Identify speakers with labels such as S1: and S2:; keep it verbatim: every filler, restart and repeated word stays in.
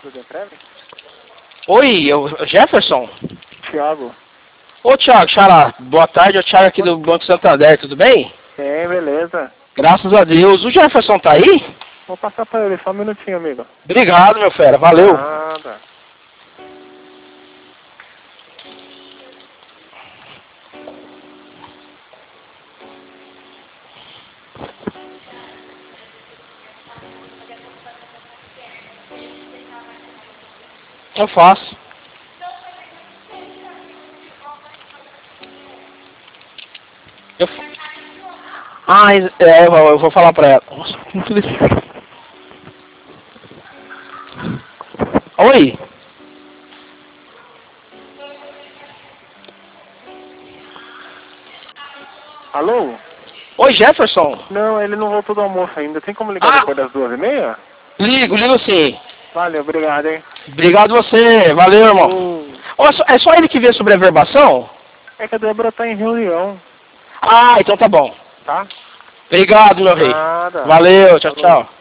S1: do Depreve?
S2: Oi, eu, Jefferson?
S1: Thiago.
S2: Ô, Thiago, Xará, boa tarde, é o Thiago aqui do Banco Santander, tudo bem?
S1: Bem, beleza.
S2: Graças a Deus. O Jefferson tá aí?
S1: Vou passar pra ele, só um minutinho, amigo.
S2: Obrigado, meu fera, valeu.
S1: Nada.
S2: Eu faço. Eu... Ah, é, eu vou, eu vou falar pra ela. Nossa, que infeliz. Oi.
S1: Alô?
S2: Oi, Jefferson.
S1: Não, ele não voltou do almoço ainda. Tem como ligar
S2: Ah.
S1: depois das duas e meia?
S2: Ligo, ligo sim.
S1: Valeu, obrigado, hein?
S2: Obrigado você, valeu, irmão.
S1: Uh,
S2: Ó, é só- é só ele que vê sobre a verbação?
S1: É que a Débora tá em reunião,
S2: Ah, então tá bom.
S1: tá?
S2: Obrigado, meu rei.
S1: Nada.
S2: Valeu, tchau,
S1: Falou.
S2: tchau.